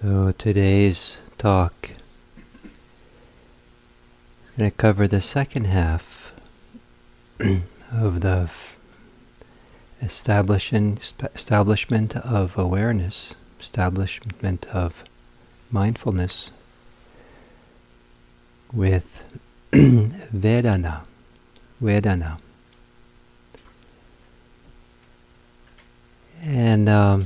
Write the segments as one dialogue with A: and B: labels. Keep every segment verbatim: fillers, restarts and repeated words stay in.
A: So today's talk is going to cover the second half of the f- establishing, sp- establishment of awareness, establishment of mindfulness with Vedana. Vedana. And um,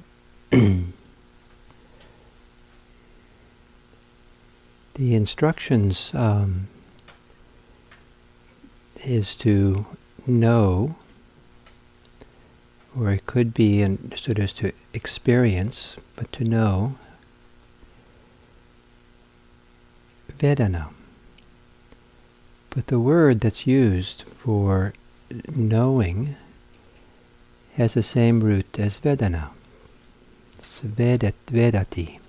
A: the instructions um, is to know, or it could be understood as to experience, but to know Vedana. But the word that's used for knowing has the same root as Vedana. It's Vedat, Vedati.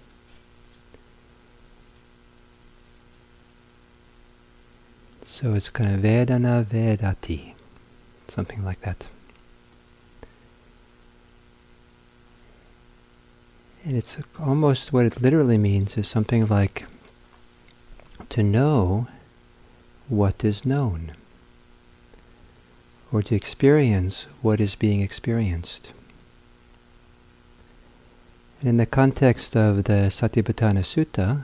A: So it's kind of Vedana Vedati, something like that. And it's almost what it literally means is something like to know what is known, or to experience what is being experienced. And in the context of the Satipatthana Sutta,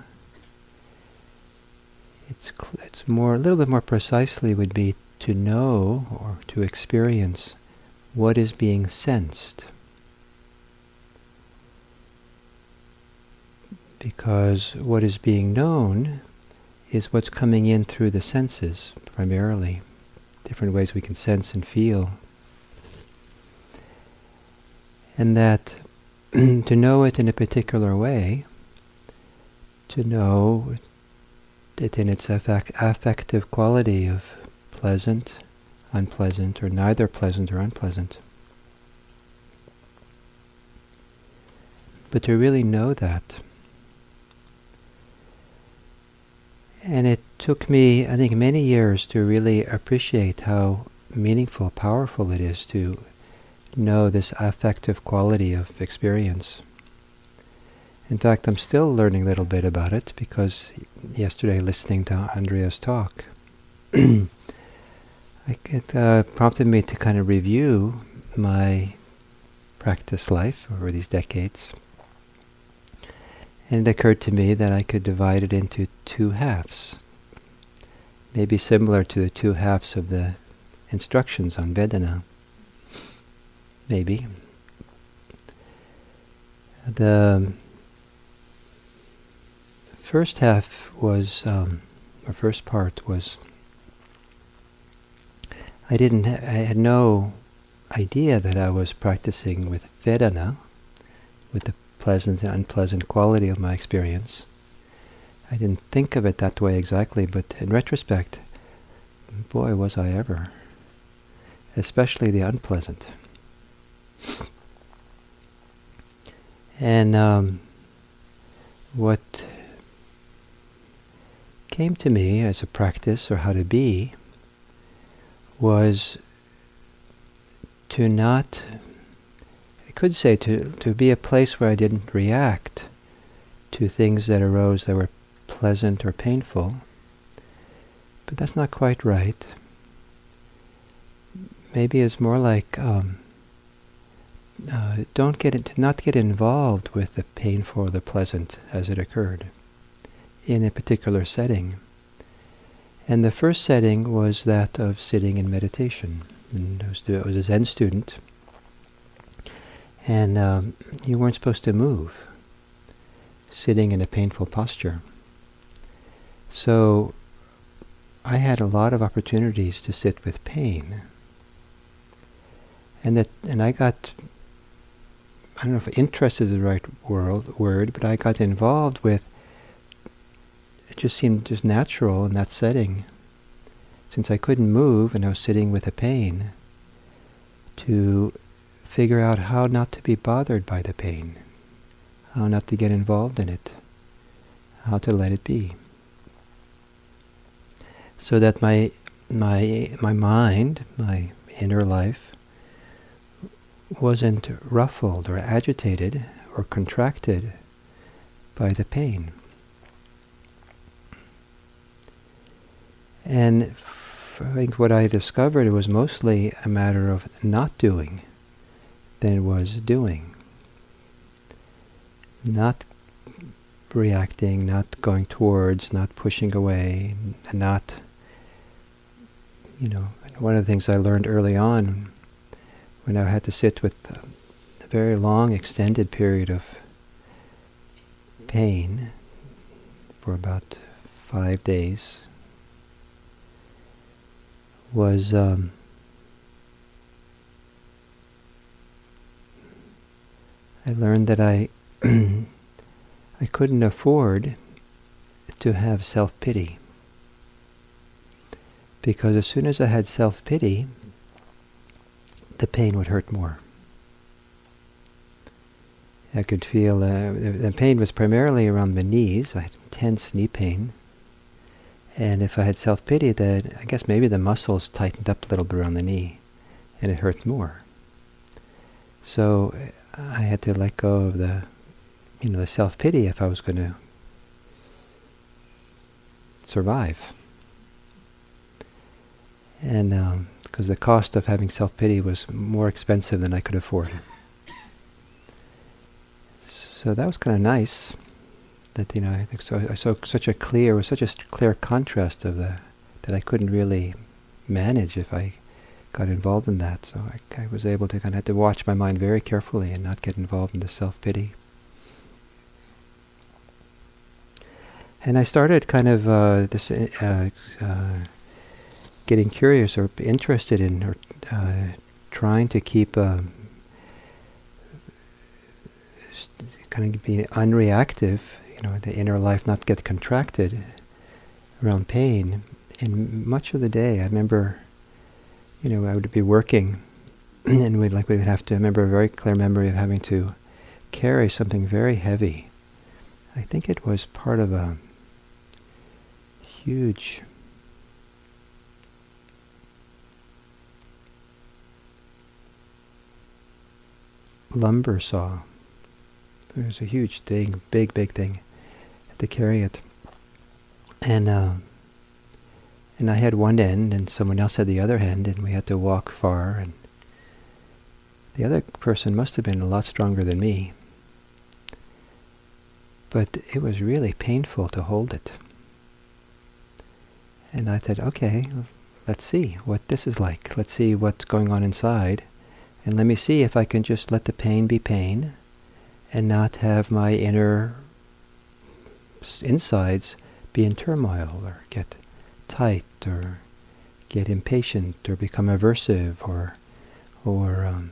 A: it's cl- it's more a little bit more precisely would be to know or to experience what is being sensed. Because what is being known is what's coming in through the senses, primarily. Different ways we can sense and feel. And that to know it in a particular way, to know it in its affect, affective quality of pleasant, unpleasant, or neither pleasant or unpleasant. But to really know that. And it took me, I think, many years to really appreciate how meaningful, powerful it is to know this affective quality of experience. In fact, I'm still learning a little bit about it because yesterday, listening to Andrea's talk, it uh, prompted me to kind of review my practice life over these decades. And it occurred to me that I could divide it into two halves, maybe similar to the two halves of the instructions on Vedana. Maybe. The first half was, um, or first part was, I didn't, ha- I had no idea that I was practicing with Vedana, with the pleasant and unpleasant quality of my experience. I didn't think of it that way exactly, but in retrospect, boy, was I ever. Especially the unpleasant. And um, what came to me as a practice, or how to be, was to not, I could say to, to be a place where I didn't react to things that arose that were pleasant or painful. But that's not quite right. Maybe it's more like um, uh, don't get it, not get involved with the painful or the pleasant as it occurred in a particular setting. And the first setting was that of sitting in meditation. And I was, I was a Zen student, and um, you weren't supposed to move, sitting in a painful posture. So I had a lot of opportunities to sit with pain. And that, and I got, I don't know if interest is the right world, word, but I got involved with, it just seemed just natural in that setting, since I couldn't move and I was sitting with a pain, to figure out how not to be bothered by the pain, how not to get involved in it, how to let it be. So that my my my mind, my inner life, wasn't ruffled or agitated or contracted by the pain. And f- I think what I discovered was mostly a matter of not doing than it was doing. Not reacting, not going towards, not pushing away, and not, you know, one of the things I learned early on when I had to sit with a very long extended period of pain for about five days was um, I learned that I I couldn't afford to have self-pity, because as soon as I had self-pity, the pain would hurt more. I could feel uh, the, the pain was primarily around the knees. I had intense knee pain. And if I had self-pity, then I guess maybe the muscles tightened up a little bit around the knee, and it hurt more. So I had to let go of the, you know, the self-pity if I was going to survive. And um, because the cost of having self-pity was more expensive than I could afford. So that was kind of nice. That, you know, I think so. I saw such a clear, was such a st- clear contrast of the that I couldn't really manage if I got involved in that. So I, I was able to kind of have to watch my mind very carefully and not get involved in the self-pity. And I started kind of uh, this uh, uh, getting curious or interested in or uh, trying to keep uh, kind of be unreactive. You know, the inner life not get contracted around pain. And much of the day, I remember, you know, I would be working, and we'd like we would have to. I remember a very clear memory of having to carry something very heavy. I think it was part of a huge lumber saw. It was a huge thing, big, big thing. To carry it, and uh, and I had one end, and someone else had the other end, and we had to walk far. And the other person must have been a lot stronger than me, but it was really painful to hold it. And I thought, okay, let's see what this is like. Let's see what's going on inside, and let me see if I can just let the pain be pain, and not have my inner insides be in turmoil or get tight or get impatient or become aversive or or um,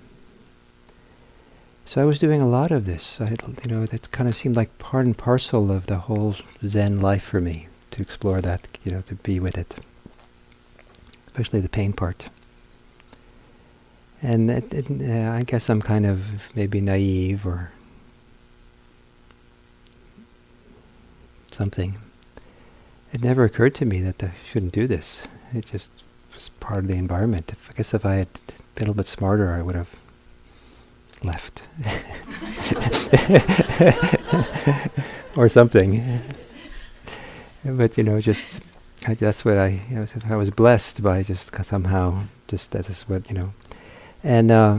A: so I was doing a lot of this. I, you know, that kind of seemed like part and parcel of the whole Zen life for me, to explore that, you know, to be with it, especially the pain part. And it, it, uh, I guess I'm kind of maybe naive or something. It never occurred to me that I shouldn't do this. It just was part of the environment. If, I guess if I had been a little bit smarter, I would have left. Or something. But, you know, just, I, that's what I, you know, I was blessed by just somehow, just that is what, you know. And, uh,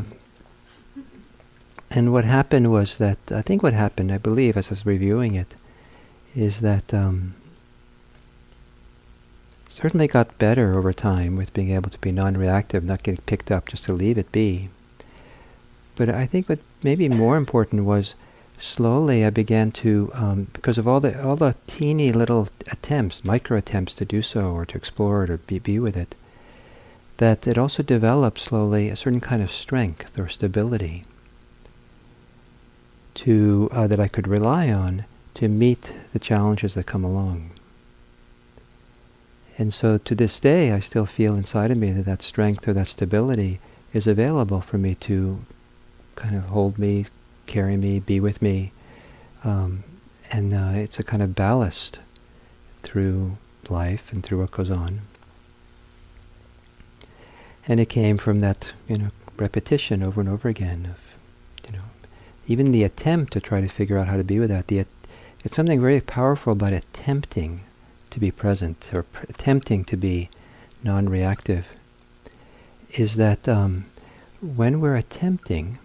A: and what happened was that, I think what happened, I believe, as I was reviewing it, is that um, certainly got better over time with being able to be non-reactive, not getting picked up, just to leave it be. But I think what maybe more important was slowly I began to, um, because of all the all the teeny little attempts, micro attempts to do so or to explore it or be, be with it, that it also developed slowly a certain kind of strength or stability to uh, that I could rely on to meet the challenges that come along. And so to this day, I still feel inside of me that that strength or that stability is available for me to kind of hold me, carry me, be with me. Um, and uh, it's a kind of ballast through life and through what goes on. And it came from that, you know, repetition over and over again of, you know, even the attempt to try to figure out how to be with that. The at- it's something very powerful about attempting to be present, or pr- attempting to be non-reactive, is that um, when we're attempting,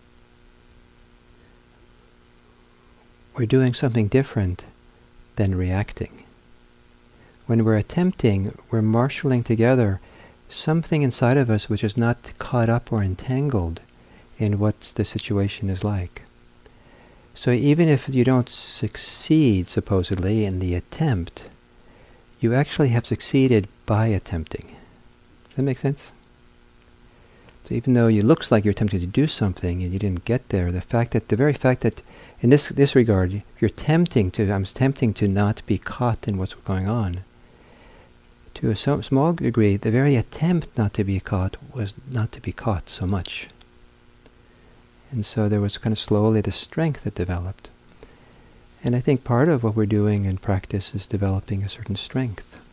A: we're doing something different than reacting. When we're attempting, we're marshalling together something inside of us which is not caught up or entangled in what the situation is like. So even if you don't succeed, supposedly, in the attempt, you actually have succeeded by attempting. Does that make sense? So even though it looks like you're attempting to do something and you didn't get there, the fact that, the very fact that, in this this regard, you're tempting to, I'm tempting to not be caught in what's going on. To a so, small degree, the very attempt not to be caught was not to be caught so much. And so there was kind of slowly the strength that developed. And I think part of what we're doing in practice is developing a certain strength.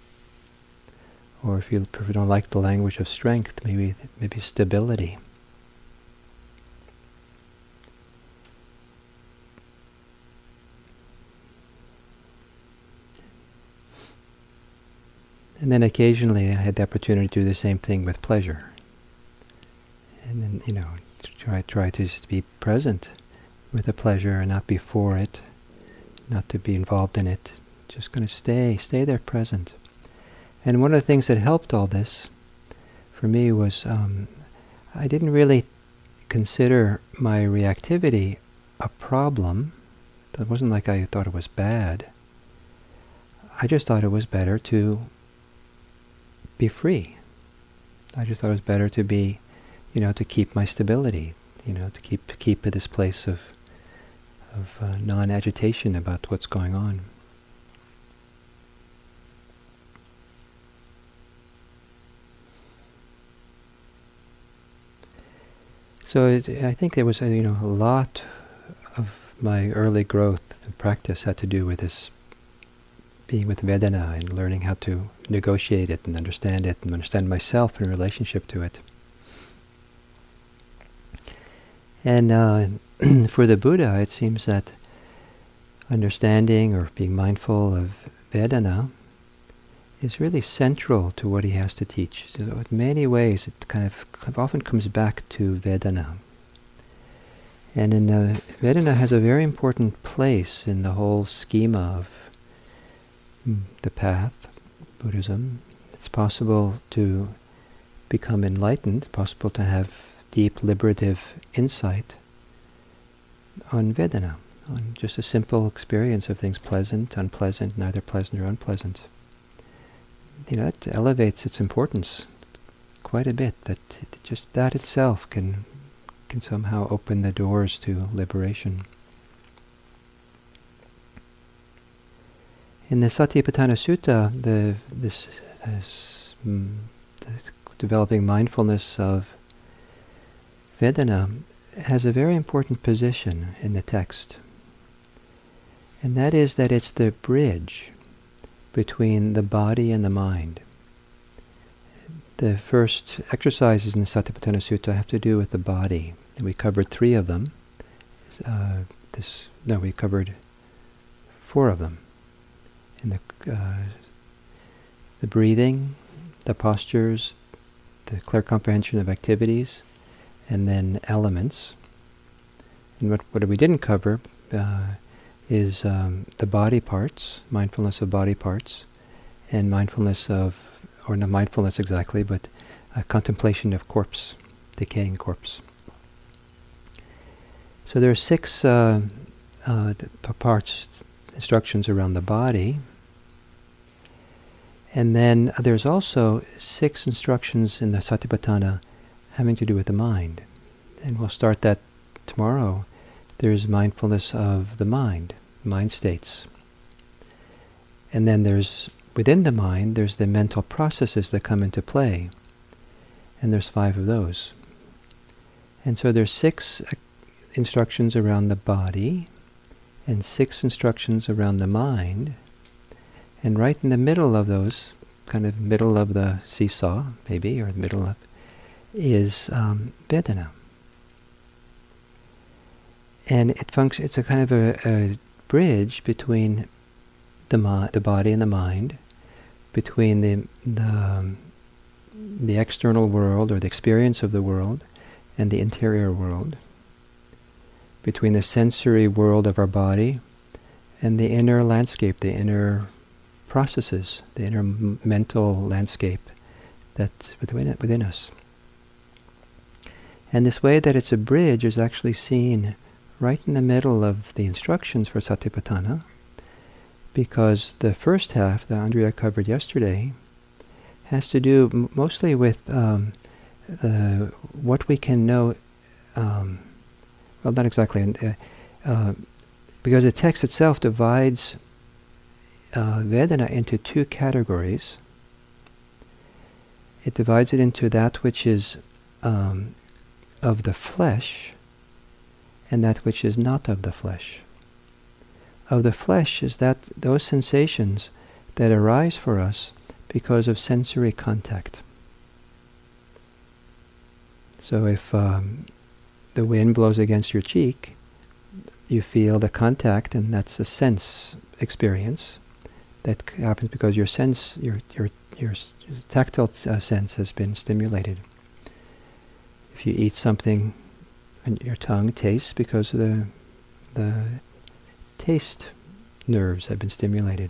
A: Or if you, if you don't like the language of strength, maybe maybe stability. And then occasionally I had the opportunity to do the same thing with pleasure. And then, you know, try try to just be present with the pleasure and not before it, not to be involved in it. Just going to stay, stay there present. And one of the things that helped all this for me was um, I didn't really consider my reactivity a problem. It wasn't like I thought it was bad. I just thought it was better to be free. I just thought it was better to be, you know, to keep my stability, you know, to keep to keep at this place of of uh, non-agitation about what's going on. So it, I think there was, a, you know, a lot of my early growth and practice had to do with this being with Vedana and learning how to negotiate it and understand it and understand myself in relationship to it. And uh, for the Buddha, it seems that understanding or being mindful of Vedana is really central to what he has to teach. So in many ways, it kind of often comes back to Vedana. And in, uh, Vedana has a very important place in the whole schema of the path, Buddhism. It's possible to become enlightened, possible to have deep liberative insight on Vedana, on just a simple experience of things pleasant, unpleasant, neither pleasant or unpleasant. You know, that elevates its importance quite a bit, that it, just that itself can can somehow open the doors to liberation. In the Satipatthana Sutta, the this, this mm, the developing mindfulness of Vedana has a very important position in the text. And that is that it's the bridge between the body and the mind. The first exercises in the Satipatthana Sutta have to do with the body. And we covered three of them. Uh, this no, we covered four of them. And the uh, the breathing, the postures, the clear comprehension of activities, and then elements. And what what we didn't cover uh, is um, the body parts, mindfulness of body parts, and mindfulness of, or not mindfulness exactly, but uh, contemplation of corpse, decaying corpse. So there are six uh, uh, parts, instructions around the body. And then uh, there's also six instructions in the Satipatthana having to do with the mind. And we'll start that tomorrow. There's mindfulness of the mind, mind states. And then there's, within the mind, there's the mental processes that come into play. And there's five of those. And so there's six uh, instructions around the body, and six instructions around the mind. And right in the middle of those, kind of middle of the seesaw, maybe, or the middle of, is um, Vedana. And it func- it's a kind of a, a bridge between the mi- the body and the mind, between the the, um, the external world or the experience of the world and the interior world, between the sensory world of our body and the inner landscape, the inner processes, the inner m- mental landscape that's within it, within us. And this way that it's a bridge is actually seen right in the middle of the instructions for Satipatthana, because the first half that Andrea covered yesterday has to do m- mostly with um, uh, what we can know, um, well, not exactly, uh, uh, because the text itself divides uh, Vedana into two categories. It divides it into that which is um, of the flesh and that which is not of the flesh. Of the flesh is that those sensations that arise for us because of sensory contact. So if um, the wind blows against your cheek, you feel the contact, and that's a sense experience that c- happens because your sense, your your your s- tactile uh, sense has been stimulated. If you eat something, and your tongue tastes because the the taste nerves have been stimulated.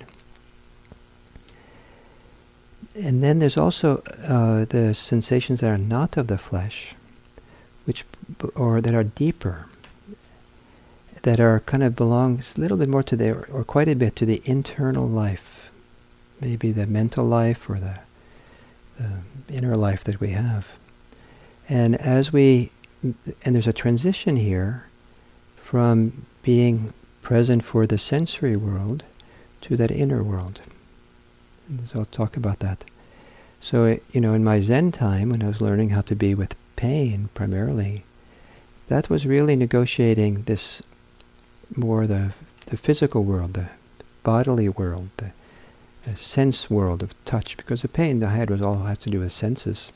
A: And then there's also uh, the sensations that are not of the flesh, which b- or that are deeper, that are kind of belong a little bit more to the, or quite a bit to the internal life, maybe the mental life or the, the inner life that we have. And as we, and there's a transition here from being present for the sensory world to that inner world. And so I'll talk about that. So, it, you know, in my Zen time, when I was learning how to be with pain primarily, that was really negotiating this more the the physical world, the bodily world, the, the sense world of touch, because the pain I had was all had to do with senses.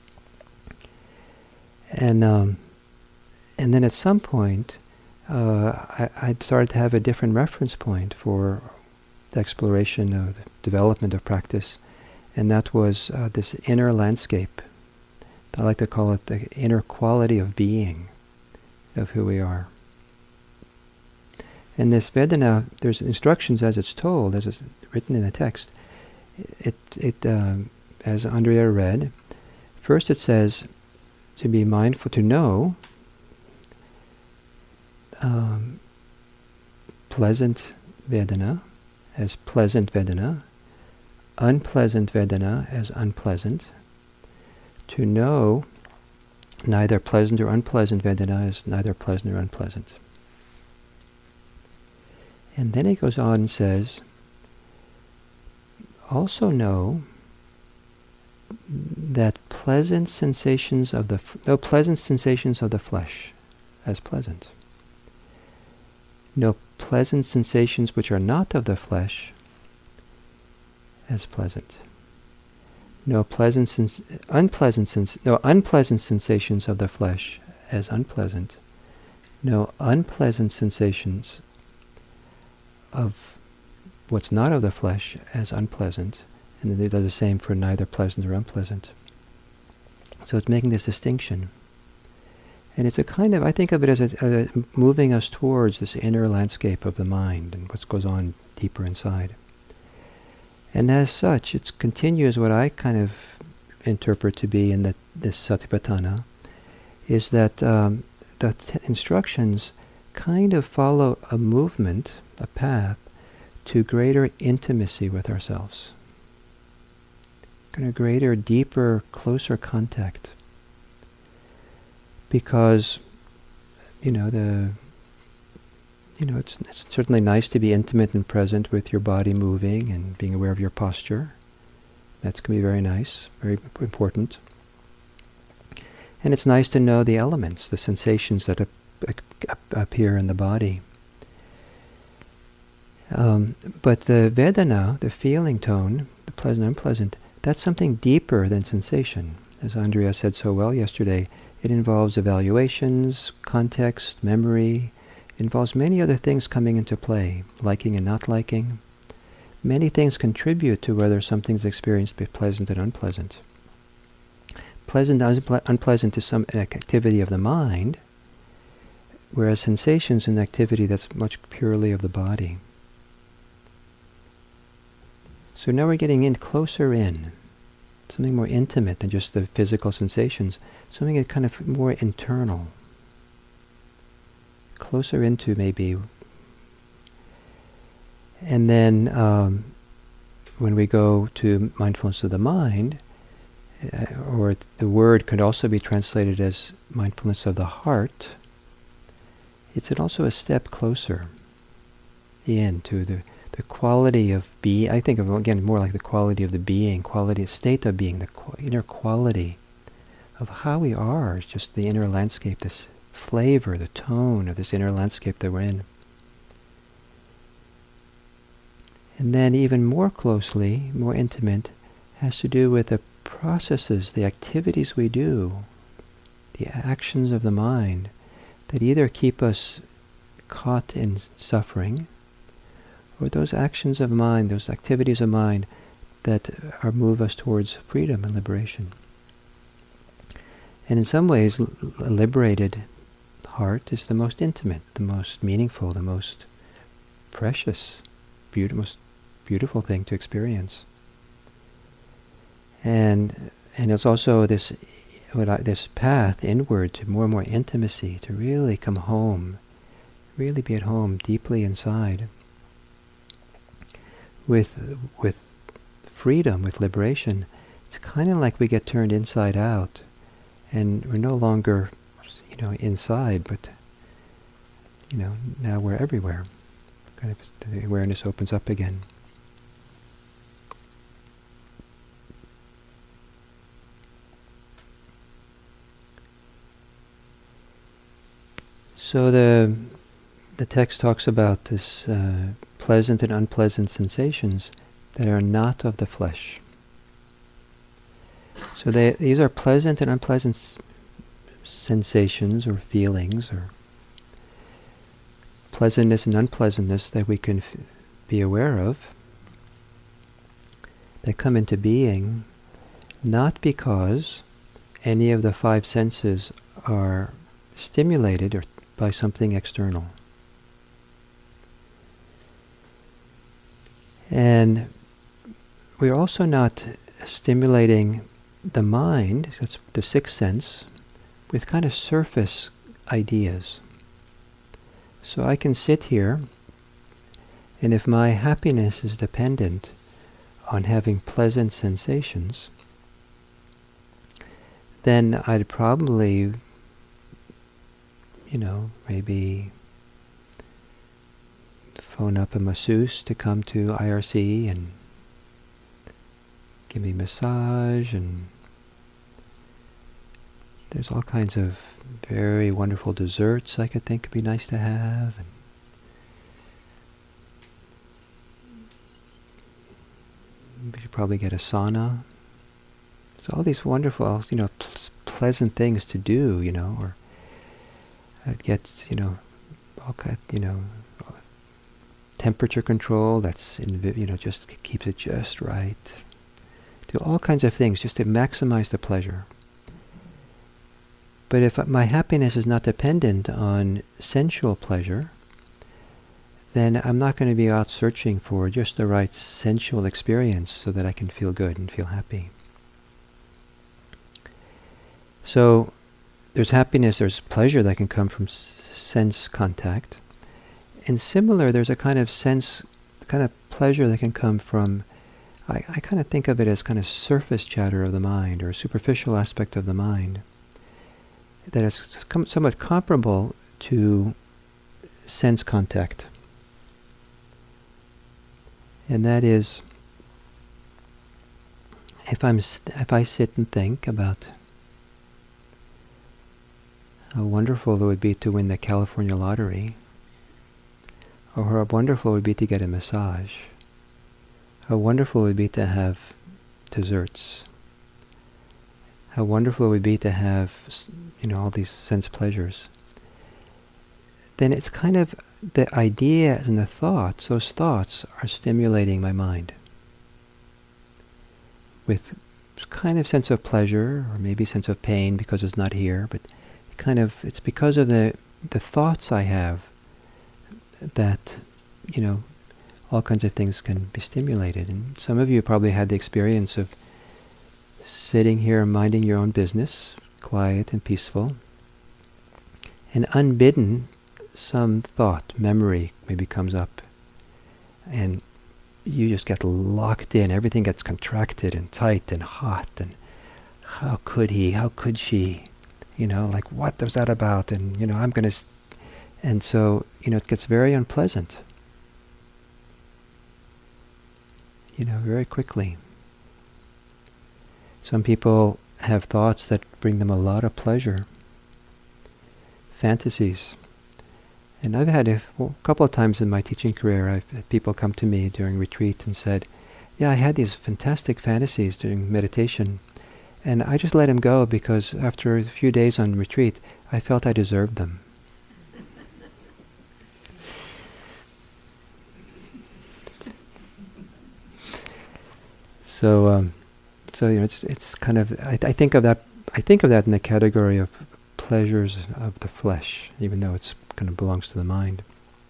A: And um, and then at some point, uh, I, I started to have a different reference point for the exploration of the development of practice, and that was uh, this inner landscape. I like to call it the inner quality of being, of who we are. And this Vedana, there's instructions as it's told, as it's written in the text. It, it, um, as Andrea read, first it says to be mindful, to know um, pleasant Vedana as pleasant Vedana, unpleasant Vedana as unpleasant, to know neither pleasant or unpleasant Vedana as neither pleasant or unpleasant. And then he goes on and says, also know that pleasant sensations of the f- no pleasant sensations of the flesh as pleasant. No pleasant sensations which are not of the flesh as pleasant. No pleasant sens- unpleasant sens- no unpleasant sensations of the flesh as unpleasant. No unpleasant sensations of what's not of the flesh as unpleasant, and then it does the same for neither pleasant or unpleasant. So it's making this distinction. And it's a kind of, I think of it as a, a moving us towards this inner landscape of the mind and what goes on deeper inside. And as such, it continues what I kind of interpret to be in the, this Satipatthana, is that um, the t- instructions kind of follow a movement, a path, to greater intimacy with ourselves. Kind of greater, deeper, closer contact. Because, you know, the you know, it's, it's certainly nice to be intimate and present with your body moving and being aware of your posture. That's going to be very nice, very important. And it's nice to know the elements, the sensations that ap- ap- appear in the body. Um, but the Vedana, the feeling tone, the pleasant and unpleasant, that's something deeper than sensation. As Andrea said so well yesterday, it involves evaluations, context, memory, involves many other things coming into play, liking and not liking. Many things contribute to whether something's experienced be pleasant and unpleasant. Pleasant and unple- unpleasant is some activity of the mind, whereas sensation is an activity that's much purely of the body. So now we're getting in closer in, something more intimate than just the physical sensations, something that kind of more internal, closer into maybe. And then um, when we go to mindfulness of the mind, uh, or the word could also be translated as mindfulness of the heart, it's also a step closer into the the quality of being. I think of, again, more like the quality of the being, quality, state of being, the qu- inner quality of how we are, just the inner landscape, this flavor, the tone of this inner landscape that we're in. And then even more closely, more intimate, has to do with the processes, the activities we do, the actions of the mind that either keep us caught in suffering, or those actions of mind, those activities of mind that are move us towards freedom and liberation. And in some ways, l- a liberated heart is the most intimate, the most meaningful, the most precious, beaut- most beautiful thing to experience. And and it's also this what I, this path inward to more and more intimacy, to really come home, really be at home deeply inside. With with freedom, with liberation, it's kind of like we get turned inside out, and we're no longer, you know, inside, but you know, now we're everywhere. Kind of the awareness opens up again. So the the text talks about this uh, pleasant and unpleasant sensations that are not of the flesh. So they, these are pleasant and unpleasant s- sensations or feelings, or pleasantness and unpleasantness that we can f- be aware of, that come into being not because any of the five senses are stimulated or by something external. And we're also not stimulating the mind, that's the sixth sense, with kind of surface ideas. So I can sit here, and if my happiness is dependent on having pleasant sensations, then I'd probably, you know, maybe phone up a masseuse to come to I R C and give me a massage, and there's all kinds of very wonderful desserts I could think would be nice to have. And we should probably get a sauna. So all these wonderful, you know, pl- pleasant things to do, you know, or I'd get, you know, all kind, you know, temperature control that's, in, you know, just keeps it just right. Do all kinds of things just to maximize the pleasure. But if my happiness is not dependent on sensual pleasure, then I'm not going to be out searching for just the right sensual experience so that I can feel good and feel happy. So there's happiness, there's pleasure that can come from s- sense contact. And similar, there's a kind of sense, kind of pleasure that can come from, I, I kind of think of it as kind of surface chatter of the mind, or a superficial aspect of the mind, that is somewhat comparable to sense contact. And that is, if I'm if I sit and think about how wonderful it would be to win the California lottery, or how wonderful it would be to get a massage, how wonderful it would be to have desserts, how wonderful it would be to have, you know, all these sense pleasures. then it's kind of the ideas and the thoughts, those thoughts are stimulating my mind with kind of sense of pleasure, or maybe sense of pain because it's not here, but kind of, it's because of the the thoughts I have that, you know, all kinds of things can be stimulated. And some of you probably had the experience of sitting here minding your own business, quiet and peaceful, and unbidden, some thought, memory maybe comes up, and you just get locked in. Everything gets contracted and tight and hot, and how could he, how could she, you know, like, what was that about? And, you know, I'm going to, st- and so, you know, it gets very unpleasant, you know, very quickly. Some people have thoughts that bring them a lot of pleasure, fantasies. And I've had a well, couple of times in my teaching career, I've had people come to me during retreat and said, yeah, I had these fantastic fantasies during meditation, and I just let them go because after a few days on retreat, I felt I deserved them. So, um, so you know, it's it's kind of I, I think of that I think of that in the category of pleasures of the flesh, even though it's kind of belongs to the mind.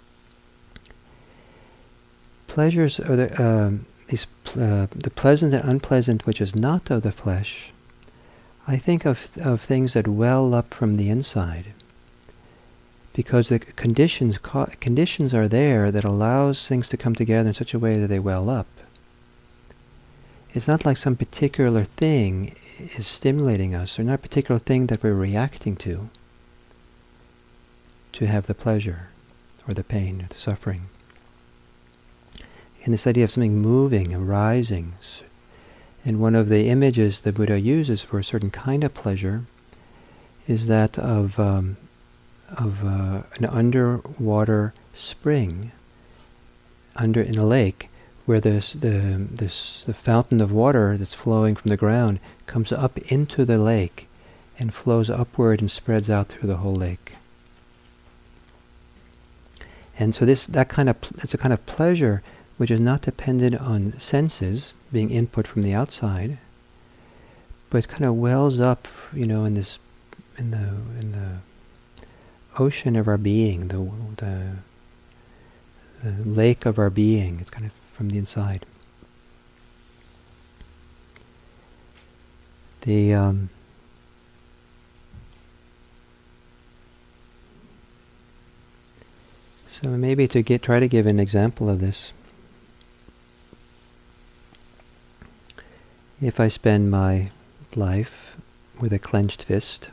A: Pleasures are the um, these pl- uh, the pleasant and unpleasant, which is not of the flesh. I think of of things that well up from the inside, because the conditions co- conditions are there that allows things to come together in such a way that they well up. It's not like some particular thing is stimulating us, or not a particular thing that we're reacting to, to have the pleasure, or the pain, or the suffering. And this idea of something moving, arising, and one of the images the Buddha uses for a certain kind of pleasure is that of um, of uh, an underwater spring, under in a lake, where this, the, this, the fountain of water that's flowing from the ground comes up into the lake and flows upward and spreads out through the whole lake. And so this, that kind of, it's a kind of pleasure which is not dependent on senses being input from the outside, but kind of wells up, you know, in this, in the, in the ocean of our being, the, the, the lake of our being. It's kind of from the inside. The um, so maybe to get try to give an example of this. If I spend my life with a clenched fist,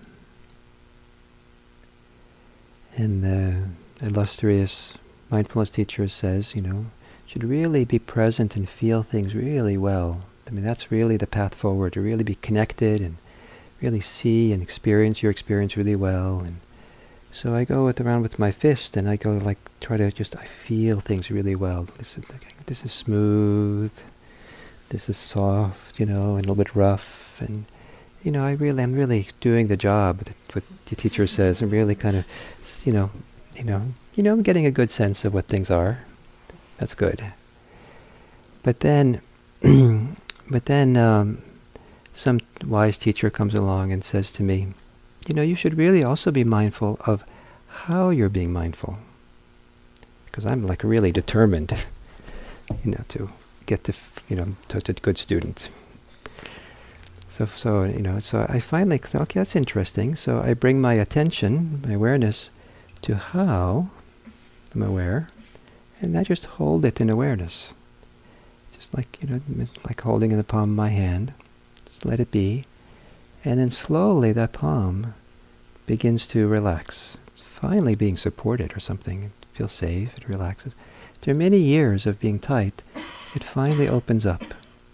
A: and the illustrious mindfulness teacher says, you know, should really be present and feel things really well. I mean, that's really the path forward, to really be connected and really see and experience your experience really well. And so I go with, around with my fist, and I go like, try to just, I feel things really well. This is, this is smooth, this is soft, you know, and a little bit rough. And, you know, I really, I'm really doing the job that what the teacher says. I'm really kind of, you know, you know, you know, I'm getting a good sense of what things are. That's good. But then, but then um, some wise teacher comes along and says to me, you know, you should really also be mindful of how you're being mindful. Because I'm like really determined, you know, to get to, f- you know, to, to a good student. So, so you know, so I finally thought, okay, that's interesting. So I bring my attention, my awareness, to how I'm aware. And I just hold it in awareness. Just like, you know, like holding in the palm of my hand. Just let it be. And then slowly that palm begins to relax. It's finally being supported or something. It feels safe, it relaxes. After many years of being tight, it finally opens up.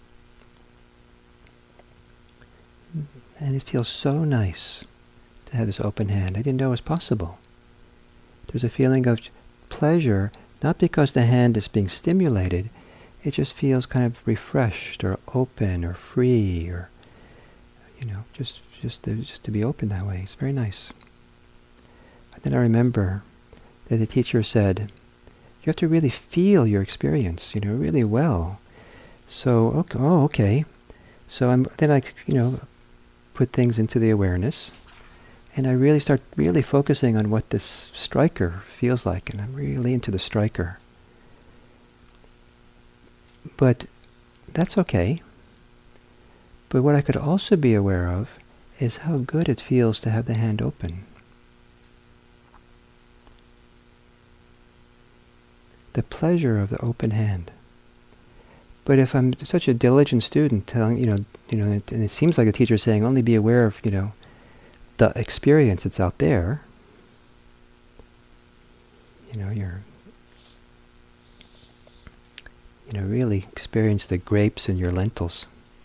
A: And it feels so nice to have this open hand. I didn't know it was possible. There's a feeling of pleasure, not because the hand is being stimulated, it just feels kind of refreshed or open or free, or, you know, just just to, just to be open that way. It's very nice. But then I remember that the teacher said, you have to really feel your experience, you know, really well. So, okay, oh, okay. So I'm then I, you know, put things into the awareness, and I really start really focusing on what this striker feels like, and I'm really into the striker. But that's okay. But what I could also be aware of is how good it feels to have the hand open. The pleasure of the open hand. But if I'm such a diligent student, telling you know, you know, and it seems like the teacher is saying, only be aware of you know, the experience that's out there. You know, you're, you know, really experience the grapes in your lentils.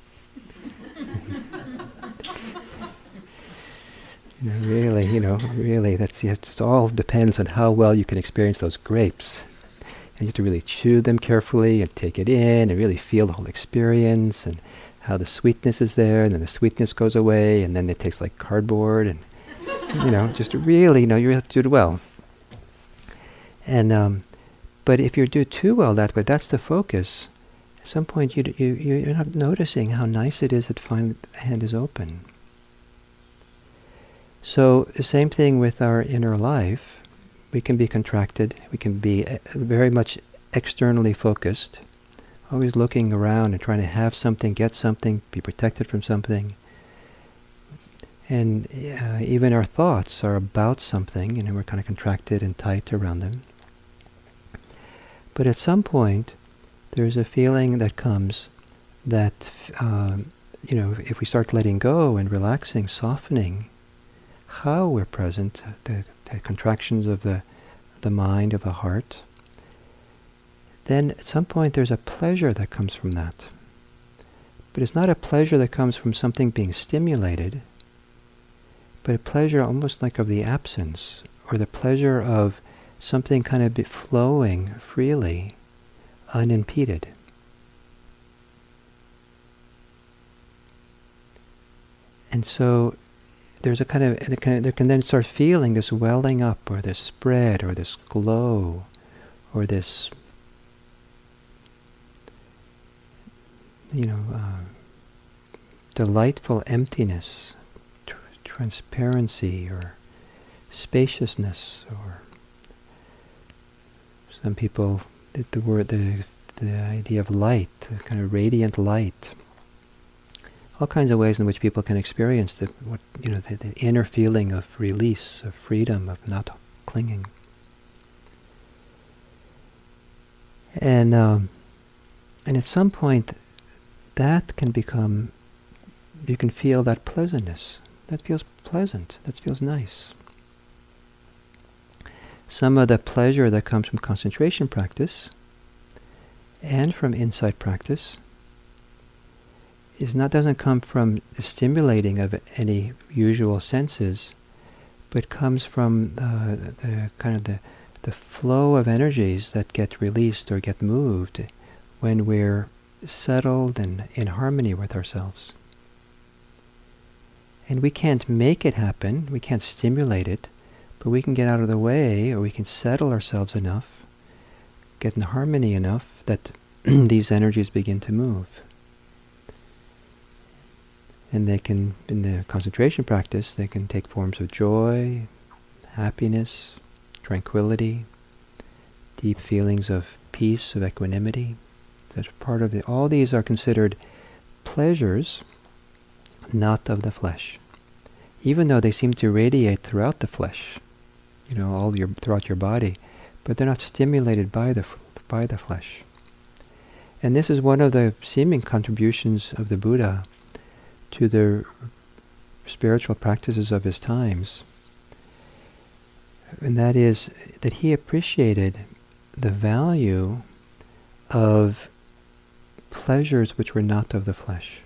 A: You know, really, you know, really, that's it. All depends on how well you can experience those grapes. And you have to really chew them carefully and take it in and really feel the whole experience and how the sweetness is there, and then the sweetness goes away, and then it tastes like cardboard, and you know, just really, you know, you have to do it well. And um, but if you do too well that way, that's the focus. At some point, you d- you you're not noticing how nice it is that finally the hand is open. So the same thing with our inner life. We can be contracted, we can be uh, very much externally focused, always looking around and trying to have something, get something, be protected from something. And uh, even our thoughts are about something, and we're kind of contracted and tight around them. But at some point, there's a feeling that comes that, um, you know, if we start letting go and relaxing, softening, how we're present, the, the contractions of the, the mind, of the heart, then at some point there's a pleasure that comes from that. But it's not a pleasure that comes from something being stimulated, but a pleasure almost like of the absence, or the pleasure of something kind of be flowing freely, unimpeded. And so there's a kind of, there can, there can then start feeling this welling up, or this spread, or this glow, or this, you know, uh, delightful emptiness, tr- transparency, or spaciousness, or some people, the, the word, the the idea of light, the kind of radiant light. All kinds of ways in which people can experience the, what you know, the, the inner feeling of release, of freedom, of not clinging. And um, and at some point, that can become, you can feel that pleasantness. That feels pleasant. That feels nice. Some of the pleasure that comes from concentration practice and from insight practice is not doesn't come from the stimulating of any usual senses, but comes from uh, the kind of the the flow of energies that get released or get moved when we're settled and in harmony with ourselves. And we can't make it happen, we can't stimulate it, but we can get out of the way, or we can settle ourselves enough, get in harmony enough that these energies begin to move. And they can, in the concentration practice, they can take forms of joy, happiness, tranquility, deep feelings of peace, of equanimity. That's part of it. All these are considered pleasures, not of the flesh, even though they seem to radiate throughout the flesh, you know, all your throughout your body, but they're not stimulated by the f- by the flesh. And this is one of the seeming contributions of the Buddha to the spiritual practices of his times, and that is that he appreciated the value of pleasures which were not of the flesh.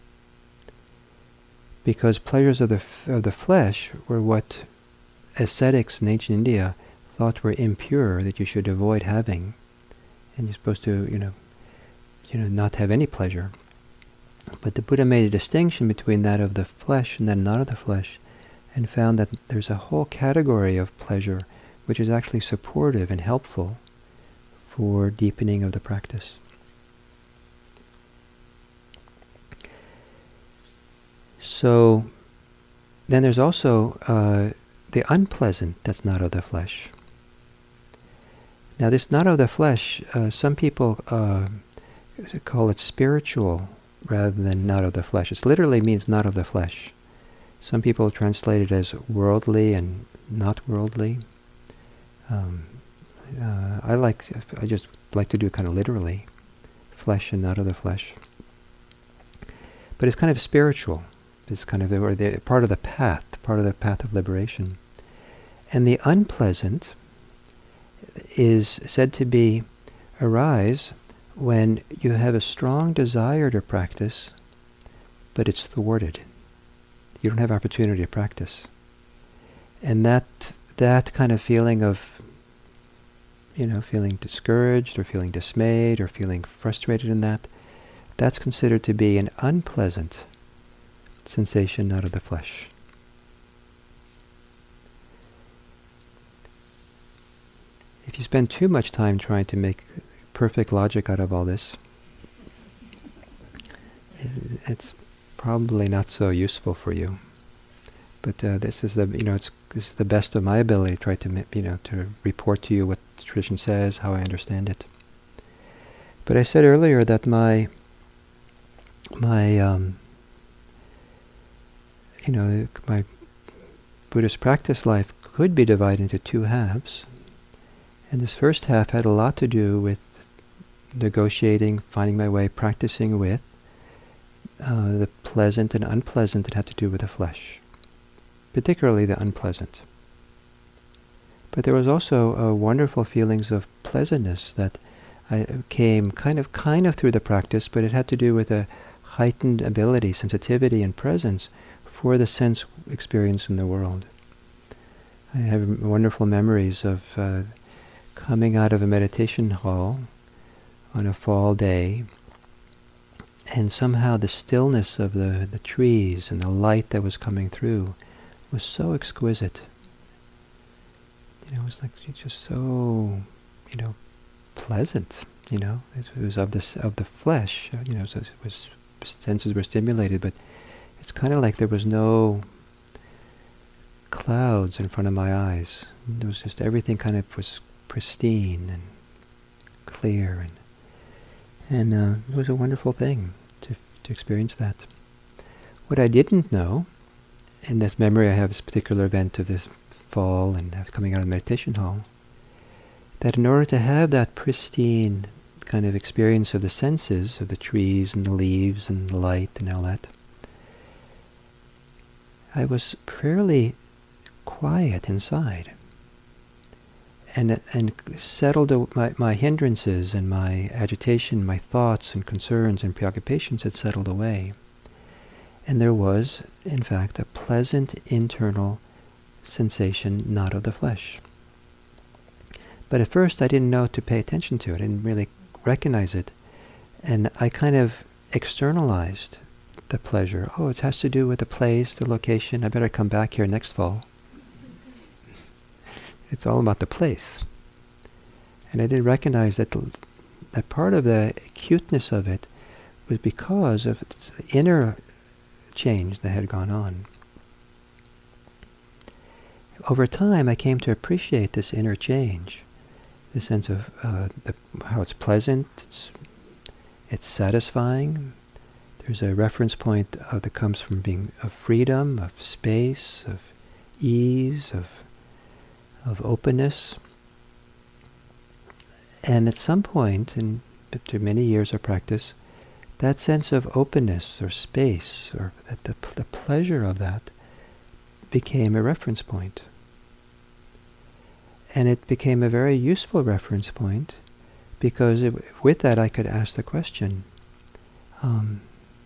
A: Because pleasures of the f- of the flesh were what ascetics in ancient India thought were impure, that you should avoid having, and you're supposed to, you know, you know, not have any pleasure. But the Buddha made a distinction between that of the flesh and that not of the flesh, and found that there's a whole category of pleasure which is actually supportive and helpful for deepening of the practice. So then there's also uh, the unpleasant that's not of the flesh. Now this not of the flesh, uh, some people uh, call it spiritual rather than not of the flesh. It literally means not of the flesh. Some people translate it as worldly and not worldly. Um, uh, I like, I just like to do it kind of literally, flesh and not of the flesh. But it's kind of spiritual. It's kind of the, or the part of the path, part of the path of liberation. And the unpleasant is said to be arise when you have a strong desire to practice, but it's thwarted. You don't have opportunity to practice. And that that kind of feeling of, you know, feeling discouraged or feeling dismayed or feeling frustrated in that, that's considered to be an unpleasant sensation not of the flesh. If you spend too much time trying to make perfect logic out of all this, it's probably not so useful for you. But uh, this is the, you know, it's this is the best of my ability to try to, you know, to report to you what the tradition says, how I understand it. But I said earlier that my, my, um, you know, my Buddhist practice life could be divided into two halves. And this first half had a lot to do with negotiating, finding my way, practicing with uh, the pleasant and unpleasant that had to do with the flesh, particularly the unpleasant. But there was also uh, wonderful feelings of pleasantness that I came kind of kind of through the practice, but it had to do with a heightened ability, sensitivity, and presence for the sense experience in the world. I have wonderful memories of uh, coming out of a meditation hall on a fall day, and somehow the stillness of the, the trees and the light that was coming through was so exquisite. You know, it was like just so, you know, pleasant. You know, it was of this of the flesh. You know, so it was senses were stimulated, but it's kind of like there was no clouds in front of my eyes. There was just everything kind of was pristine and clear, and and uh, it was a wonderful thing to to experience that. What I didn't know, in this memory I have this particular event of this fall and coming out of the meditation hall, that in order to have that pristine kind of experience of the senses, of the trees and the leaves and the light and all that, I was fairly quiet inside. And and settled my, my hindrances and my agitation, my thoughts and concerns and preoccupations had settled away. And there was, in fact, a pleasant internal sensation not of the flesh. But at first I didn't know to pay attention to it. I didn't really recognize it. And I kind of externalized the pleasure. Oh, it has to do with the place, the location. I better come back here next fall. It's all about the place. And I didn't recognize that the, that part of the acuteness of it was because of the inner change that had gone on. Over time, I came to appreciate this inner change, the sense of uh, the, how it's pleasant, it's it's satisfying. There's a reference point uh, that comes from being of freedom, of space, of ease, of of openness. And at some point, in after many years of practice, that sense of openness or space, or that the, the pleasure of that, became a reference point. And it became a very useful reference point, because it, with that I could ask the question, um,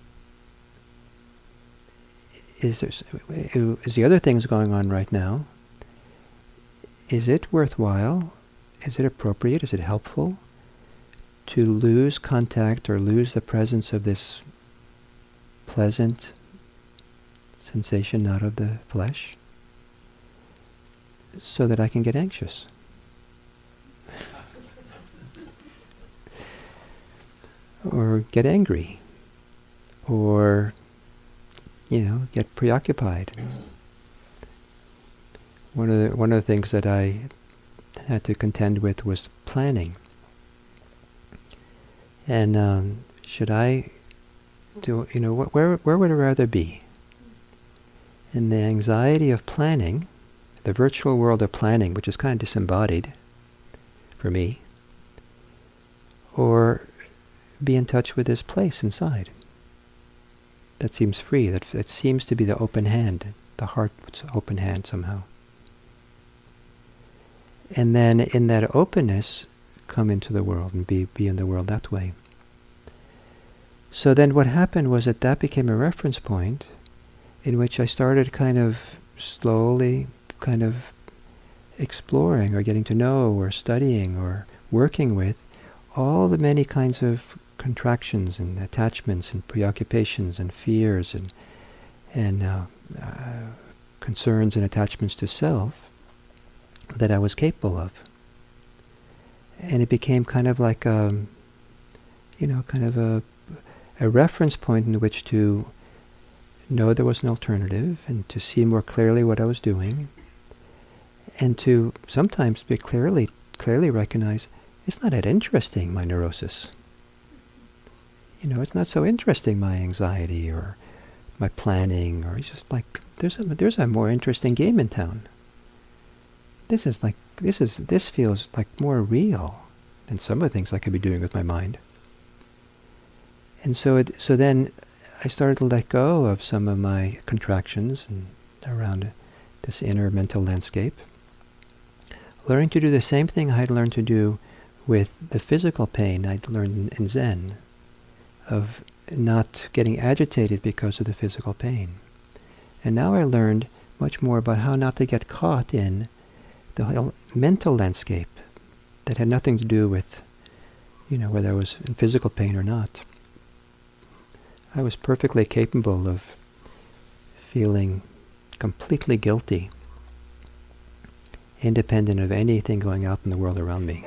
A: is there, is the other things going on right now, is it worthwhile, is it appropriate, is it helpful to lose contact or lose the presence of this pleasant sensation not of the flesh? so that I can get anxious. Or get angry. Or, you know, get preoccupied. One of the, one of the things that I had to contend with was planning. And um, should I do, you know, wh- where where would I rather be? In the anxiety of planning, the virtual world of planning, which is kind of disembodied for me, or be in touch with this place inside that seems free, that, that seems to be the open hand, the heart's open hand somehow. And then in that openness, come into the world and be, be in the world that way. So then what happened was that that became a reference point in which I started kind of slowly kind of exploring or getting to know or studying or working with all the many kinds of contractions and attachments and preoccupations and fears and, and uh, uh, concerns and attachments to self that I was capable of. And it became kind of like a, you know, kind of a, a reference point in which to know there was an alternative and to see more clearly what I was doing and to sometimes be clearly, clearly recognize it's not that interesting, my neurosis. You know, it's not so interesting, my anxiety or my planning, or it's just like, there's a, there's a more interesting game in town. This is like, this is, this feels like more real than some of the things I could be doing with my mind. And so it, so then I started to let go of some of my contractions and around this inner mental landscape, learning to do the same thing I had learned to do with the physical pain I'd learned in Zen, of not getting agitated because of the physical pain. And now I learned much more about how not to get caught in the whole mental landscape that had nothing to do with, you know, whether I was in physical pain or not. I was perfectly capable of feeling completely guilty, independent of anything going out in the world around me.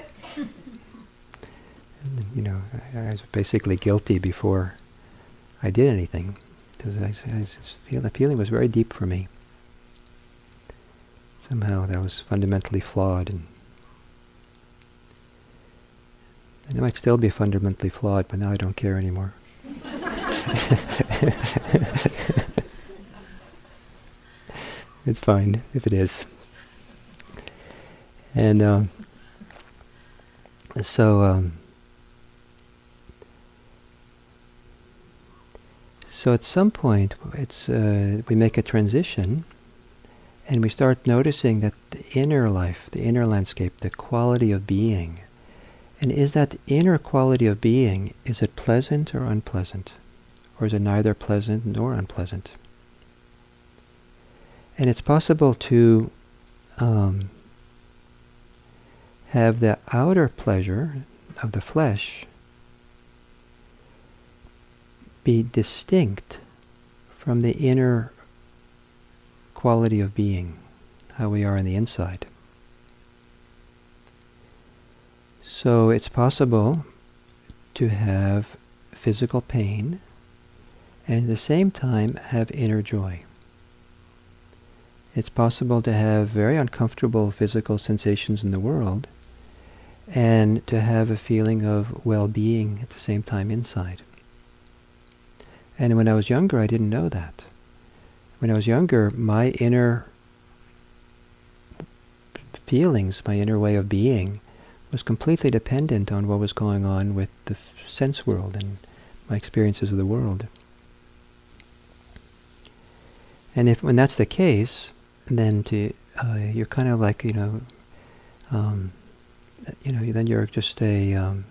A: And, you know, I, I was basically guilty before I did anything. Because I, I just feel the feeling was very deep for me. Somehow that was fundamentally flawed, and, and it might still be fundamentally flawed, but now I don't care anymore. It's fine if it is. And um, so um, so at some point it's uh, we make a transition and we start noticing that the inner life, the inner landscape, the quality of being, and is that inner quality of being, is it pleasant or unpleasant? Or is it neither pleasant nor unpleasant? And it's possible to um, have the outer pleasure of the flesh be distinct from the inner quality of being, how we are on the inside. So it's possible to have physical pain and at the same time have inner joy. It's possible to have very uncomfortable physical sensations in the world and to have a feeling of well-being at the same time inside. And when I was younger, I didn't know that. When I was younger, my inner feelings, my inner way of being, was completely dependent on what was going on with the f- sense world and my experiences of the world. And if when that's the case, then to uh, you're kind of like, you know, um, you know, then you're just a, um,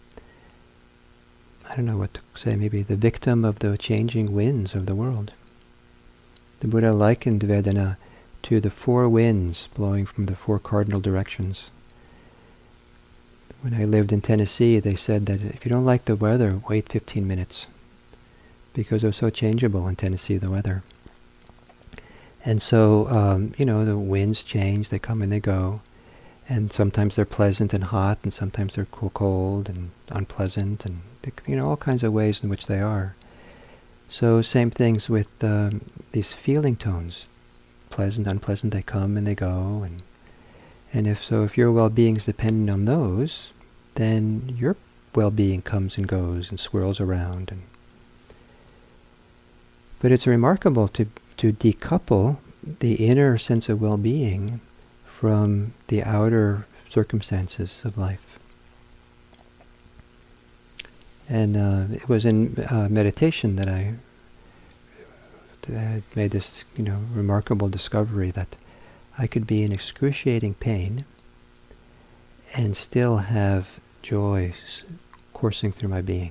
A: I don't know what to say, maybe the victim of the changing winds of the world. The Buddha likened Vedana to the four winds blowing from the four cardinal directions. When I lived in Tennessee, they said that if you don't like the weather, wait fifteen minutes, because it was so changeable in Tennessee, the weather. And so, um, you know, the winds change, they come and they go. And sometimes they're pleasant and hot, and sometimes they're cool, cold and unpleasant, and, you know, all kinds of ways in which they are. So same things with um, these feeling tones. Pleasant, unpleasant, they come and they go. And and if so, if your well-being is dependent on those, then your well-being comes and goes and swirls around. And but it's remarkable to to decouple the inner sense of well-being from the outer circumstances of life. And uh, it was in uh, meditation that I uh, made this, you know, remarkable discovery that I could be in excruciating pain and still have joy coursing through my being.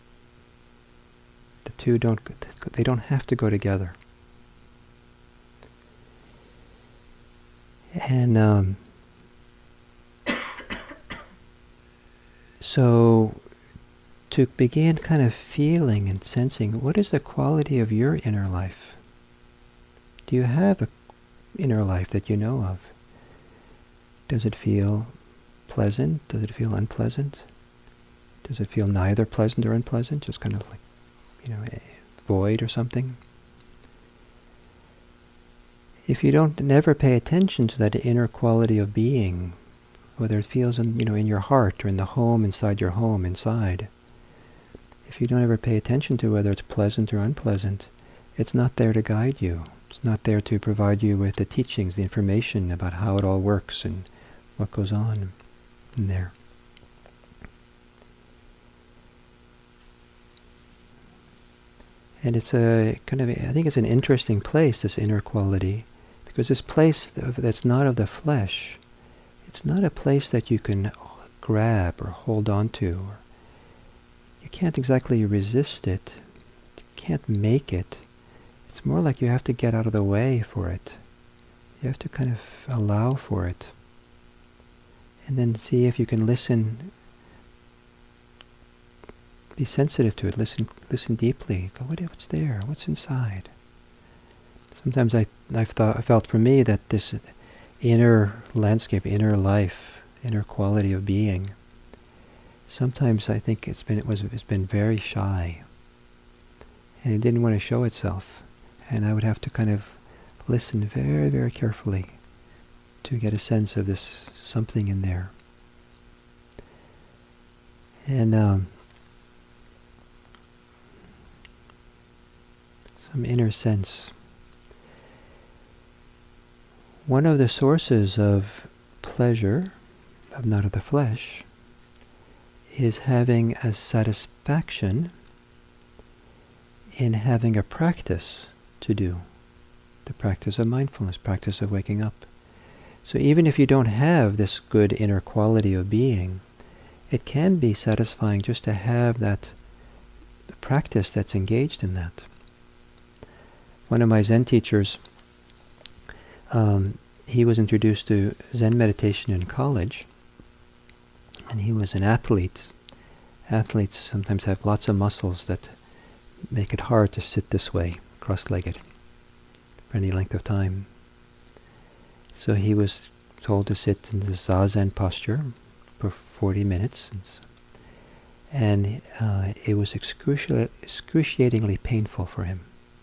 A: The two don't, they don't have to go together. And um, so to begin kind of feeling and sensing, what is the quality of your inner life? Do you have an inner life that you know of? Does it feel pleasant? Does it feel unpleasant? Does it feel neither pleasant or unpleasant? Just kind of like, you know, a void or something? If you don't never pay attention to that inner quality of being, whether it feels in, you know, in your heart or in the home inside your home inside, if you don't ever pay attention to whether it's pleasant or unpleasant, it's not there to guide you. It's not there to provide you with the teachings, the information about how it all works and what goes on in there. And it's a kind of, a, I think it's an interesting place, this inner quality, because this place that's not of the flesh, it's not a place that you can grab or hold on to. Or you can't exactly resist it. You can't make it. It's more like you have to get out of the way for it. You have to kind of allow for it. And then see if you can listen, be sensitive to it, listen listen deeply. Go, what, what's there? What's inside? Sometimes I, I've thought, I felt for me that this inner landscape, inner life, inner quality of being, sometimes I think it's been, it was, it's been very shy. And it didn't want to show itself. And I would have to kind of listen very, very carefully to get a sense of this something in there. And um, some inner sense. One of the sources of pleasure, of not of the flesh, is having a satisfaction in having a practice to do. The practice of mindfulness, practice of waking up. So even if you don't have this good inner quality of being, it can be satisfying just to have that practice that's engaged in that. One of my Zen teachers, um, he was introduced to Zen meditation in college, and he was an athlete. Athletes sometimes have lots of muscles that make it hard to sit this way, cross-legged, for any length of time. So he was told to sit in the Zazen posture for forty minutes, and uh, it was excruci- excruciatingly painful for him.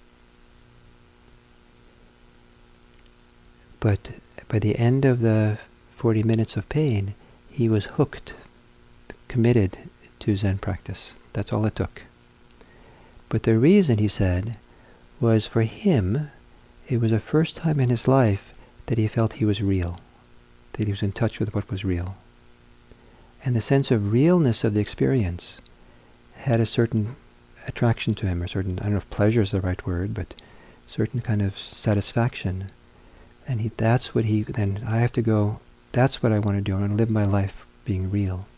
A: But by the end of the forty minutes of pain, he was hooked, committed to Zen practice. That's all it took. But the reason, he said, was for him, it was the first time in his life that he felt he was real, that he was in touch with what was real. And the sense of realness of the experience had a certain attraction to him, or certain, I don't know if pleasure is the right word, but certain kind of satisfaction. And he, that's what he, then I have to go, that's what I want to do. I want to live my life being real.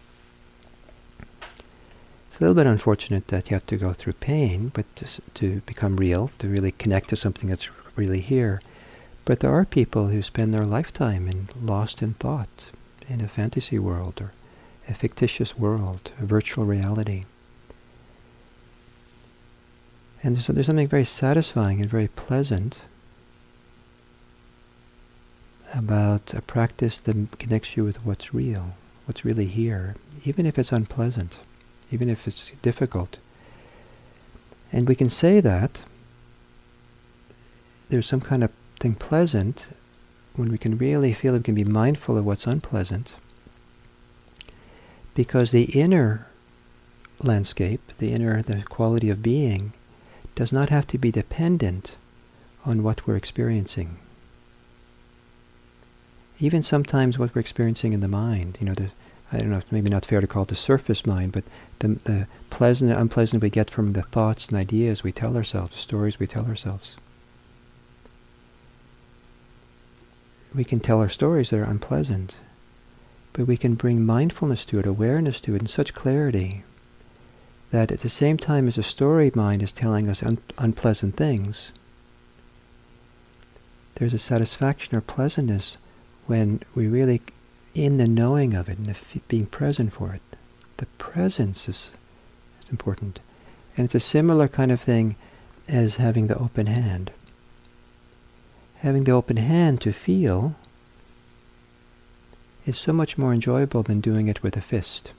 A: It's a little bit unfortunate that you have to go through pain, but to, to become real, to really connect to something that's really here. But there are people who spend their lifetime in lost in thought, in a fantasy world, or a fictitious world, a virtual reality. And there's, there's something very satisfying and very pleasant about a practice that connects you with what's real, what's really here, even if it's unpleasant, even if it's difficult. And we can say that there's some kind of thing pleasant when we can really feel we can be mindful of what's unpleasant, because the inner landscape, the inner, the quality of being, does not have to be dependent on what we're experiencing. Even sometimes what we're experiencing in the mind, you know, the, I don't know, it's maybe not fair to call it the surface mind, but the, the pleasant and unpleasant we get from the thoughts and ideas we tell ourselves, the stories we tell ourselves. We can tell our stories that are unpleasant, but we can bring mindfulness to it, awareness to it in such clarity that at the same time as the story mind is telling us un- unpleasant things, there's a satisfaction or pleasantness when we really, in the knowing of it, and the f- being present for it. The presence is, is important. And it's a similar kind of thing as having the open hand. Having the open hand to feel is so much more enjoyable than doing it with a fist.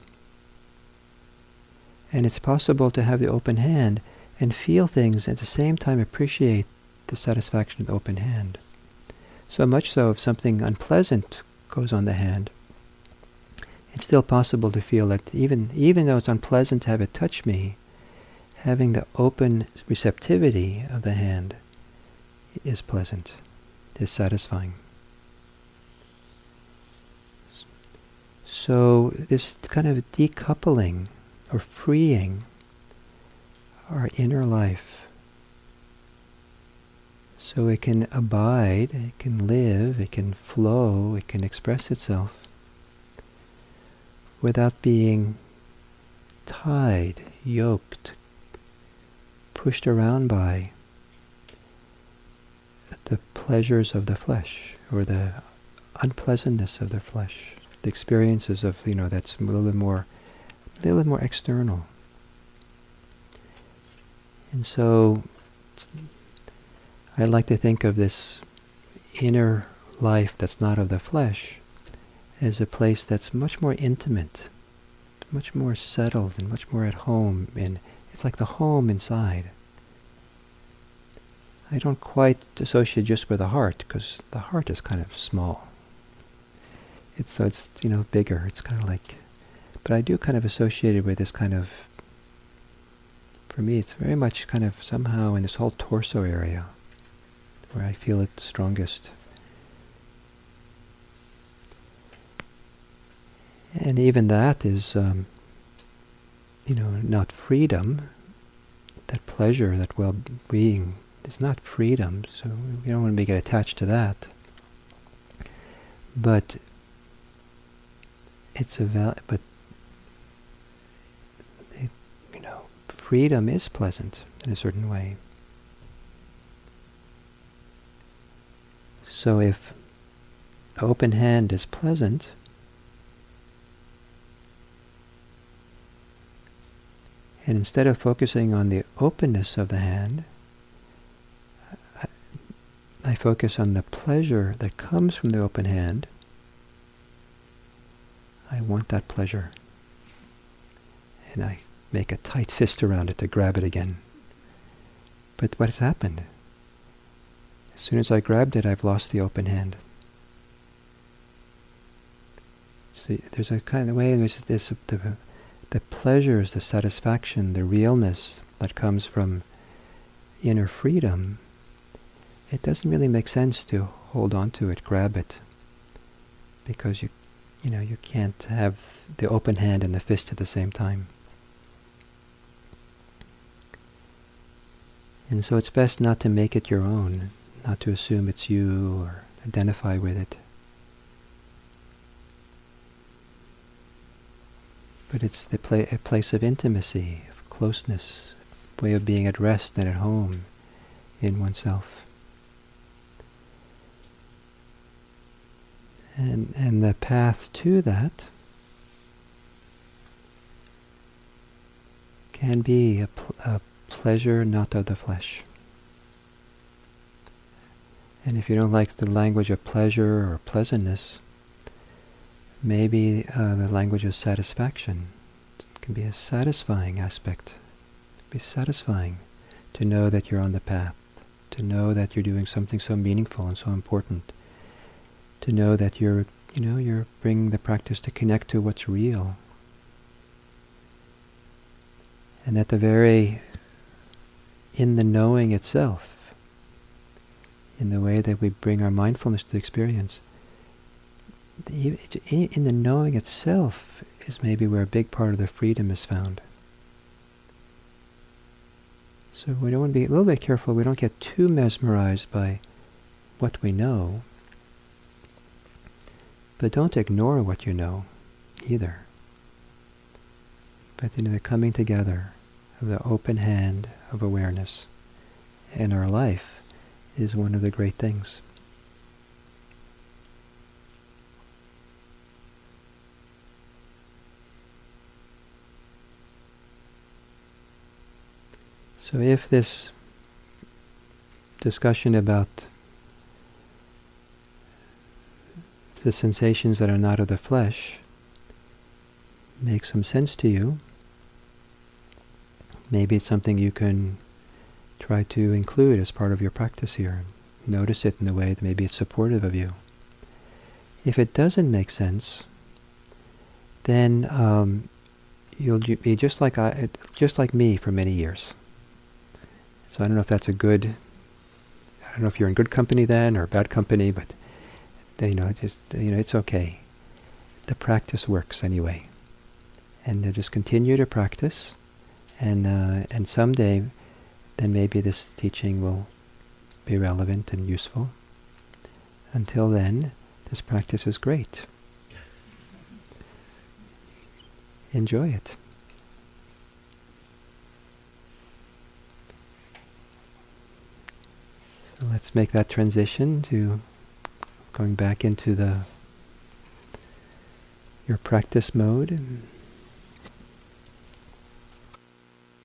A: And it's possible to have the open hand and feel things at the same time appreciate the satisfaction of the open hand. So much so if something unpleasant goes on the hand, it's still possible to feel that even, even though it's unpleasant to have it touch me, having the open receptivity of the hand is pleasant, is satisfying. So this kind of decoupling or freeing our inner life so it can abide, it can live, it can flow, it can express itself without being tied, yoked, pushed around by the pleasures of the flesh or the unpleasantness of the flesh, the experiences of, you know, that's a little bit more, a little bit more external. And so I like to think of this inner life that's not of the flesh as a place that's much more intimate, much more settled and much more at home. And it's like the home inside. I don't quite associate just with the heart, because the heart is kind of small. It's so it's, you know, bigger. It's kind of like, but I do kind of associate it with this kind of, for me, it's very much kind of somehow in this whole torso area where I feel it strongest. And even that is, um, you know, not freedom. That pleasure, that well-being is not freedom, so we don't want to get attached to that. But it's a val- but it, you know, freedom is pleasant in a certain way. So if open hand is pleasant, and instead of focusing on the openness of the hand, I, I focus on the pleasure that comes from the open hand. I want that pleasure. And I make a tight fist around it to grab it again. But what has happened? As soon as I grabbed it, I've lost the open hand. See, there's a kind of way in which this, the, the pleasures, the satisfaction, the realness that comes from inner freedom, it doesn't really make sense to hold on to it, grab it, because you, you know, you can't have the open hand and the fist at the same time. And so it's best not to make it your own, not to assume it's you or identify with it. But it's the pla- a place of intimacy, of closeness, way of being at rest and at home in oneself. And and the path to that can be a, pl- a pleasure not of the flesh. And if you don't like the language of pleasure or pleasantness, maybe uh, the language of satisfaction. It can be a satisfying aspect. It can be satisfying to know that you're on the path, to know that you're doing something so meaningful and so important, to know that you're, you know, you're bringing the practice to connect to what's real. And at the very, in the knowing itself, in the way that we bring our mindfulness to experience, in the knowing itself is maybe where a big part of the freedom is found. So we don't want to be a little bit careful we don't get too mesmerized by what we know, but don't ignore what you know either. But you know, the coming together of the open hand of awareness in our life is one of the great things. So if this discussion about the sensations that are not of the flesh makes some sense to you, maybe it's something you can try to include as part of your practice here. Notice it in a way that maybe it's supportive of you. If it doesn't make sense, then um, you'll be just like I, just like me for many years. So I don't know if that's a good, I don't know if you're in good company then or bad company, but you know, just you know, it's okay. The practice works anyway, and uh, just continue to practice, and uh, and someday, then maybe this teaching will be relevant and useful. Until then, this practice is great. Enjoy it. So let's make that transition to going back into the your practice mode.